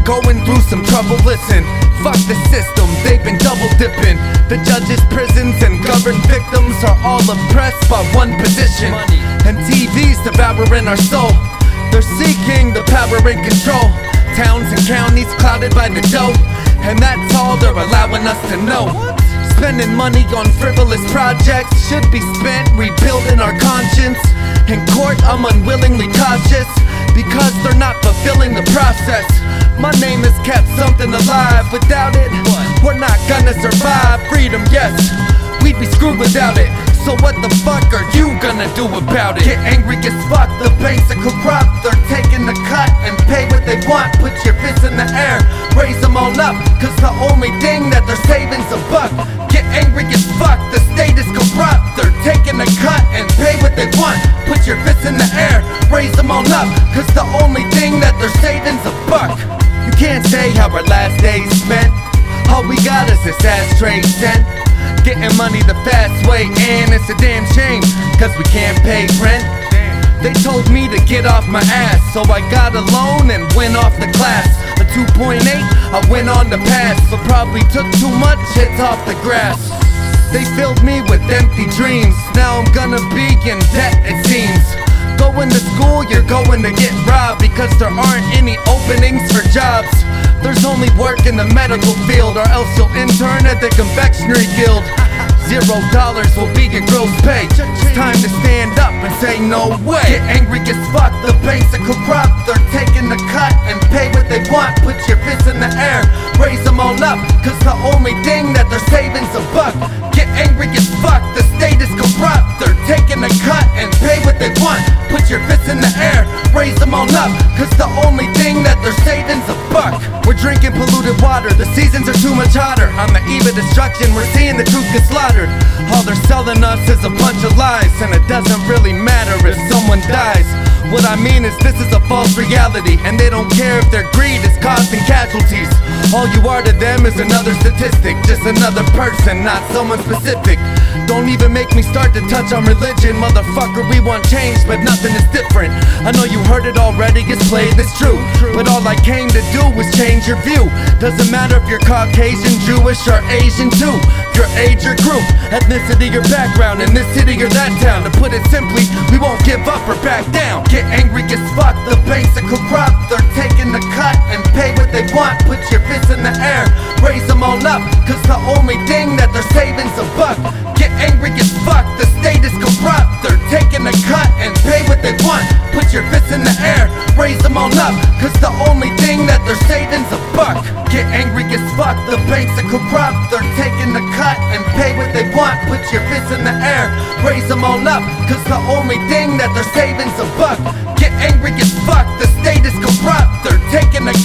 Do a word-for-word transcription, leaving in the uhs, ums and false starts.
going through some trouble. Listen, fuck the system, they've been double dipping. The judges, prisons, and governed victims are all oppressed by one position. And T V's devouring our soul. They're seeking the power and control. Towns and counties clouded by the dough, and that's all they're allowing us to know. Spending money on frivolous projects should be spent rebuilding our conscience. In court, I'm unwillingly cautious because they're not fulfilling the process. My name has kept something alive. Without it, we're not gonna survive. Freedom, yes, we'd be screwed without it. So what the fuck are you gonna do about it? Get angry as fuck, the banks are corrupt. They're taking the cut and pay what they want. Put your fists in the air, raise them all up, cause the only thing that they're saving's a buck. Get angry as fuck, the state is corrupt. They're taking the cut and pay what they want. Put your fists in the air, raise them all up, cause the only thing that they're saving's a buck. You can't say how our last days spent. All we got is this ashtray scent. Getting money the fast way, and it's a damn shame, cause we can't pay rent. They told me to get off my ass, so I got a loan and went off the class. A two point eight, I went on the pass, but probably took too much hits off the grass. They filled me with empty dreams, now I'm gonna be in debt it seems. Going to school, you're going to get robbed, because there aren't any openings for jobs. There's only work in the medical field, or else you'll intern at the confectionery guild. Zero dollars will be your gross pay. It's time to stand up and say no way. Get angry as fuck, the banks are corrupt. They're taking the cut and pay what they want. Put your fists in the air, raise them all up, cause the only thing that they're saving's a buck. Get angry as fuck, the state is corrupt. They're taking the cut and pay what they want. Put your fists in the air, raise them all up, cause the only thing that they're saving's a buck. We're drinking polluted water, the seasons are too much hotter. On the eve of destruction, we're seeing the truth get slaughtered. All they're selling us is a bunch of lies, and it doesn't really matter if someone dies. What I mean is this is a false reality, and they don't care if their greed is causing casualties. All you are to them is another statistic, just another person, not someone specific. Don't even make me start to touch on religion. Motherfucker, we want change, but nothing is different. I know you heard it already, it's played, it's true, but all I came to do was change your view. Doesn't matter if you're Caucasian, Jewish, or Asian too. Your age or group, ethnicity or background, in this city or that town. To put it simply, we won't give up or back down. Get angry as fuck, the banks are corrupt. They're taking the cut and pay what they want. Put your fists in the air, raise them all up, cause the only thing that they're saving's a buck. Get angry as fuck, the state is corrupt. They're taking the cut and pay what they want. Put your fists in the air, raise them all up, cause the only thing that they're saving's a buck. Get angry as fuck, the banks are corrupt. They're taking the cut and pay what they want. Put your fists in the air, raise them all up, cause the only thing that they're saving's a buck. Get angry as fuck, the state is corrupt. They're taking the